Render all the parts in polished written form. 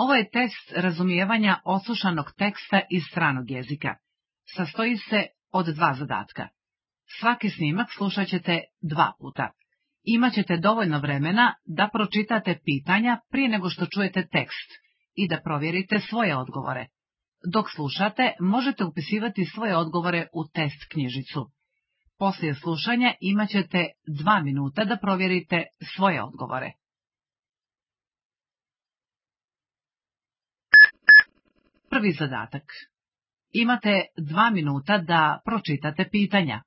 Ovo je test razumijevanja odslušanog teksta iz stranog jezika. Sastoji se od 2 zadatka. Svaki snimak slušat ćete 2 puta. Imaćete dovoljno vremena da pročitate pitanja prije nego što čujete tekst i da provjerite svoje odgovore. Dok slušate, možete upisivati svoje odgovore u test knjižicu. Poslije slušanja imaćete 2 minuta da provjerite svoje odgovore. Prvi zadatak. Imate 2 minuta da pročitate pitanja.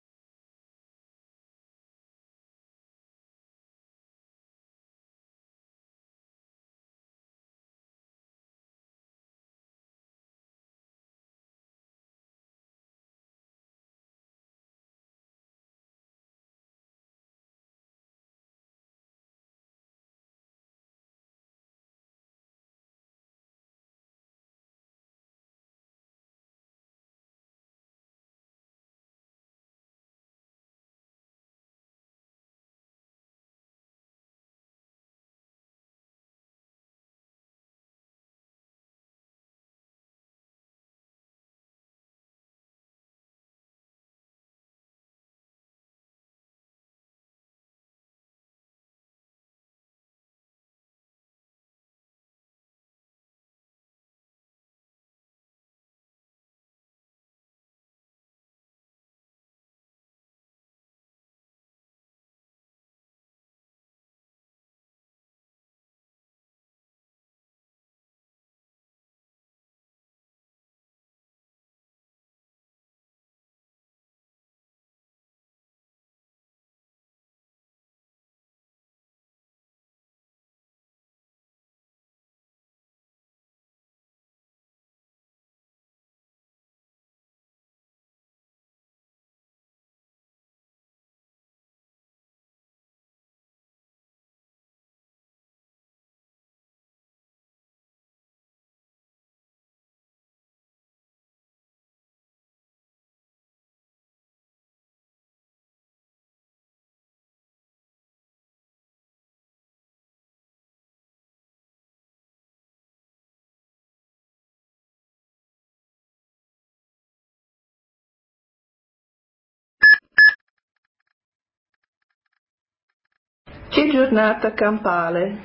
Che giornata campale.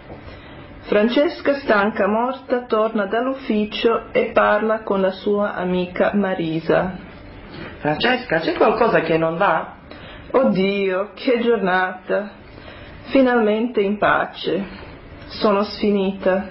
Francesca, stanca morta, torna dall'ufficio e parla con la sua amica Marisa. Francesca, c'è qualcosa che non va? Oddio, che giornata. Finalmente in pace. Sono sfinita.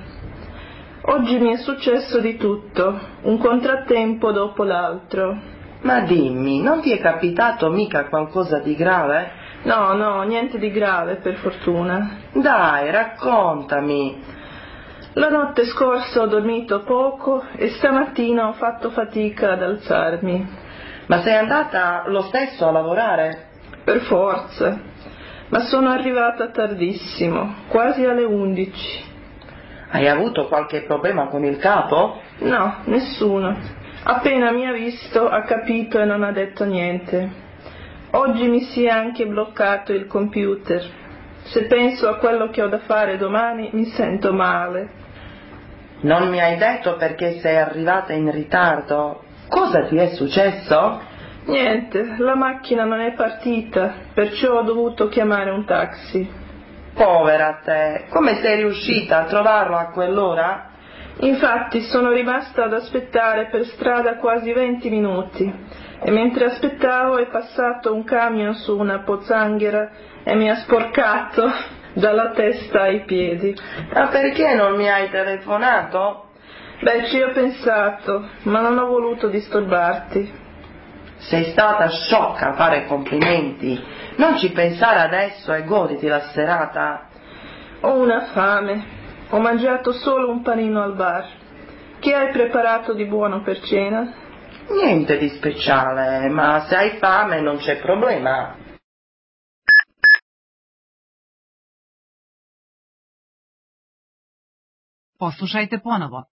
Oggi mi è successo di tutto, un contrattempo dopo l'altro. Ma dimmi, non ti è capitato mica qualcosa di grave? No, niente di grave, per fortuna. Dai, raccontami. La notte scorsa ho dormito poco e stamattina ho fatto fatica ad alzarmi. Ma sei andata lo stesso a lavorare? Per forza. Ma sono arrivata tardissimo, quasi alle 11. Hai avuto qualche problema con il capo? No, nessuno. Appena mi ha visto ha capito e non ha detto niente. Oggi mi si è anche bloccato il computer. Se penso a quello che ho da fare domani mi sento male. Non mi hai detto perché sei arrivata in ritardo? Cosa ti è successo? Niente, la macchina non è partita, perciò ho dovuto chiamare un taxi. Povera te, come sei riuscita a trovarlo a quell'ora? Infatti sono rimasta ad aspettare per strada quasi 20 minuti. E mentre aspettavo è passato un camion su una pozzanghera e mi ha sporcato dalla testa ai piedi. Ma perché non mi hai telefonato? Beh, ci ho pensato, ma non ho voluto disturbarti. Sei stata sciocca a fare complimenti. Non ci pensare adesso e goditi la serata. Ho una fame. Ho mangiato solo un panino al bar. Che hai preparato di buono per cena? Niente di speciale, ma se hai fame non c'è problema. Poslušajte ponovo.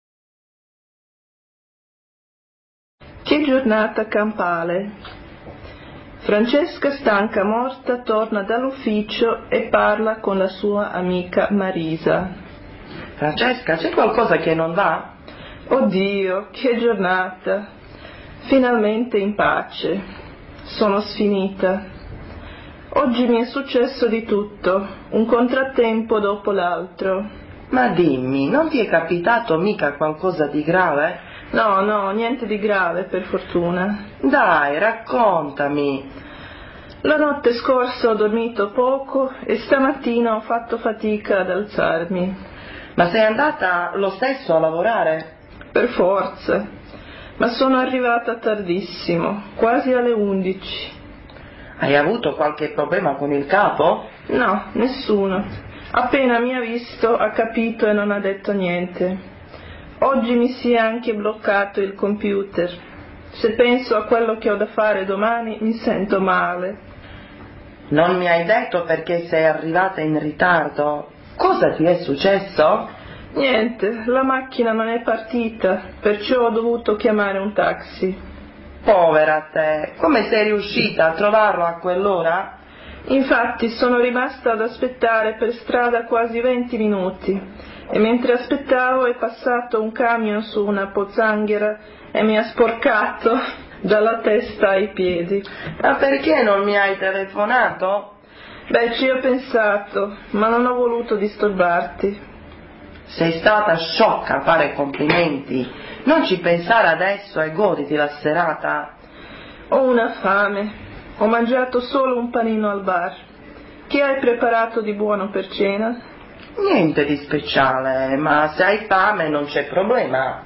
Che giornata campale. Francesca, stanca morta, torna dall'ufficio e parla con la sua amica Marisa. Francesca, c'è qualcosa che non va? Oddio, che giornata! Finalmente in pace. Sono sfinita. Oggi mi è successo di tutto, un contrattempo dopo l'altro. Ma dimmi, non ti è capitato mica qualcosa di grave? No, niente di grave, per fortuna. Dai, raccontami. La notte scorsa ho dormito poco e stamattina ho fatto fatica ad alzarmi. Ma sei andata lo stesso a lavorare? Per forza, ma sono arrivata tardissimo, quasi alle 11. Hai avuto qualche problema con il capo? No, nessuno. Appena mi ha visto ha capito e non ha detto niente. Oggi mi si è anche bloccato il computer. Se penso a quello che ho da fare domani mi sento male. Non mi hai detto perché sei arrivata in ritardo? Cosa ti è successo? Niente, la macchina non è partita, perciò ho dovuto chiamare un taxi. Povera te, come sei riuscita a trovarlo a quell'ora? Infatti sono rimasta ad aspettare per strada quasi 20 minuti e mentre aspettavo è passato un camion su una pozzanghera e mi ha sporcato dalla testa ai piedi. Ma perché non mi hai telefonato? Beh, ci ho pensato, ma non ho voluto disturbarti. Sei stata sciocca a fare complimenti. Non ci pensare adesso e goditi la serata. Ho una fame. Ho mangiato solo un panino al bar. Che hai preparato di buono per cena? Niente di speciale, ma se hai fame non c'è problema.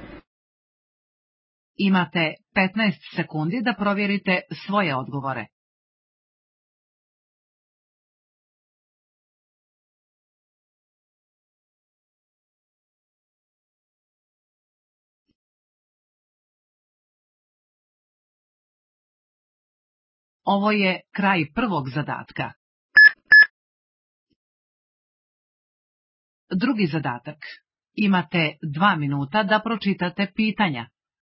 Imate 15 sekundi da provjerite svoje odgovore. Ovo je kraj prvog zadatka. Drugi zadatak. Imate 2 minuta da pročitate pitanja.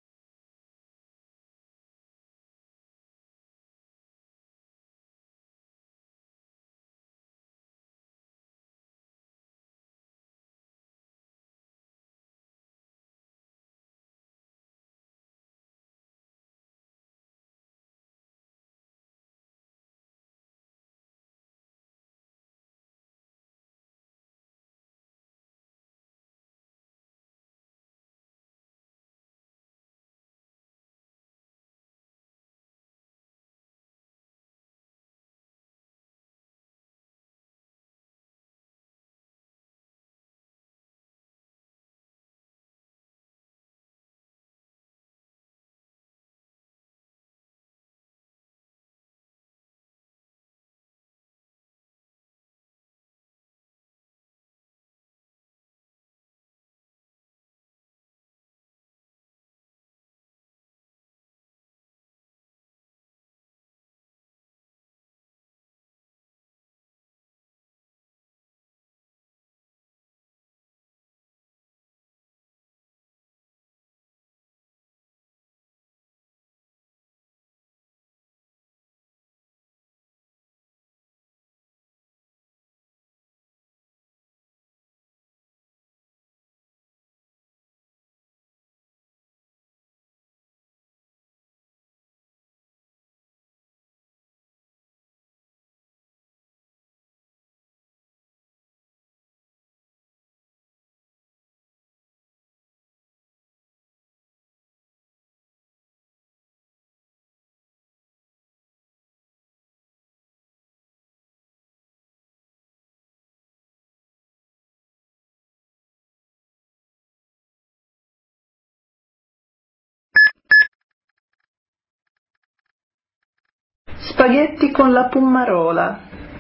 Spaghetti con la pummarola.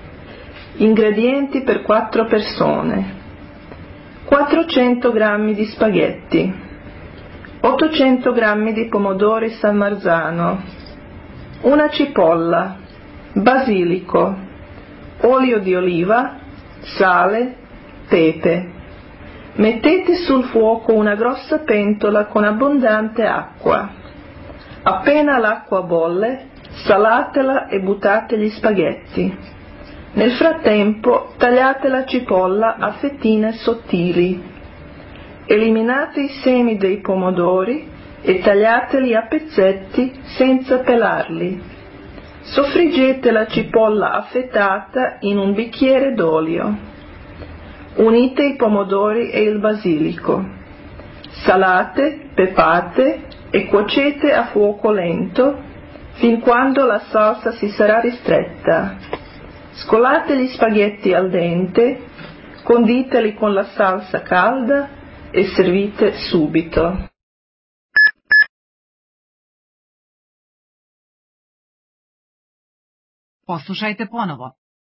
Ingredienti per 4 persone. 400 g di spaghetti, 800 g di pomodori San Marzano, una cipolla, basilico, olio di oliva, sale, pepe. Mettete sul fuoco una grossa pentola con abbondante acqua. Appena l'acqua bolle, salatela e buttate gli spaghetti. Nel frattempo tagliate la cipolla a fettine sottili. Eliminate i semi dei pomodori e tagliateli a pezzetti senza pelarli. Soffriggete la cipolla affettata in un bicchiere d'olio. Unite i pomodori e il basilico. Salate, pepate e cuocete a fuoco lento fin quando la salsa si sarà ristretta. Scolate gli spaghetti al dente, conditeli con la salsa calda e servite subito. Poslušajte ponovo.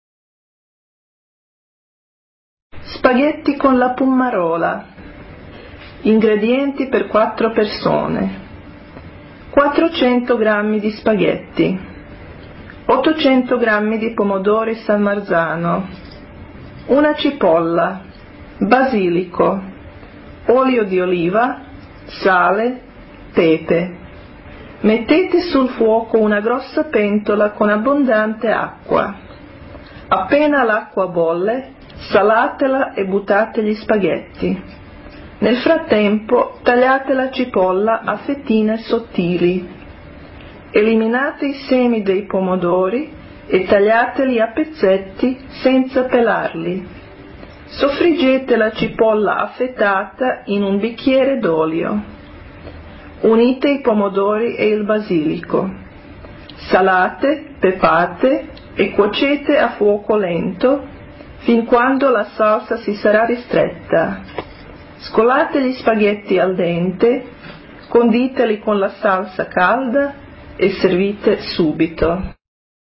Spaghetti con la pummarola. Ingredienti per 4 persone. 400 g di spaghetti, 800 g di pomodori San Marzano, una cipolla, basilico, olio di oliva, sale, pepe. Mettete sul fuoco una grossa pentola con abbondante acqua. Appena l'acqua bolle, salatela e buttate gli spaghetti. Nel frattempo tagliate la cipolla a fettine sottili. Eliminate i semi dei pomodori e tagliateli a pezzetti senza pelarli. Soffriggete la cipolla affettata in un bicchiere d'olio. Unite i pomodori e il basilico. Salate, pepate e cuocete a fuoco lento fin quando la salsa si sarà ristretta. Scolate gli spaghetti al dente, conditeli con la salsa calda e servite subito.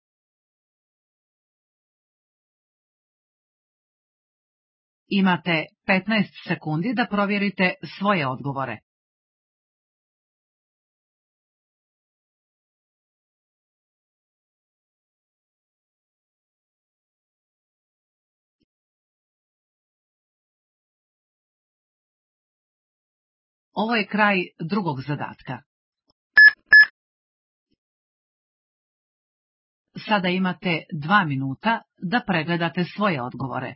Imate 15 sekundi da provjerite svoje odgovore. Ovo je kraj drugog zadatka. Sada imate 2 minuta da pregledate svoje odgovore.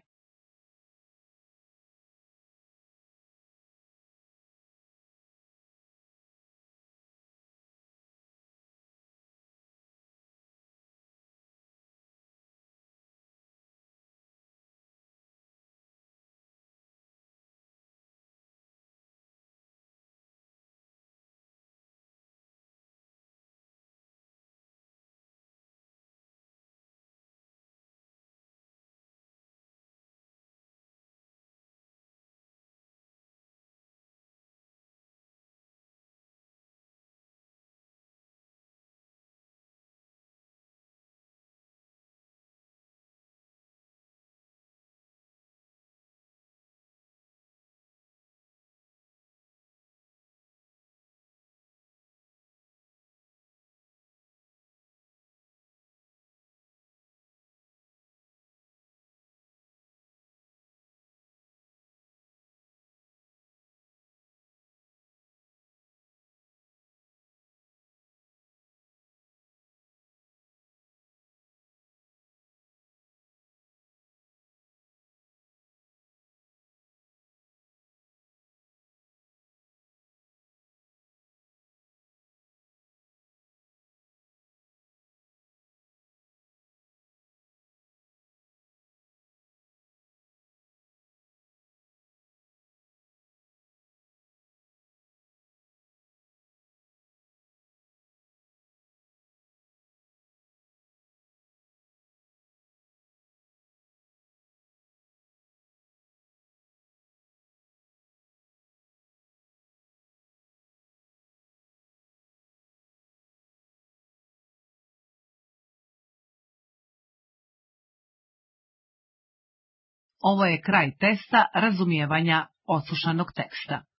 Ovo je kraj testa razumijevanja odslušanog teksta.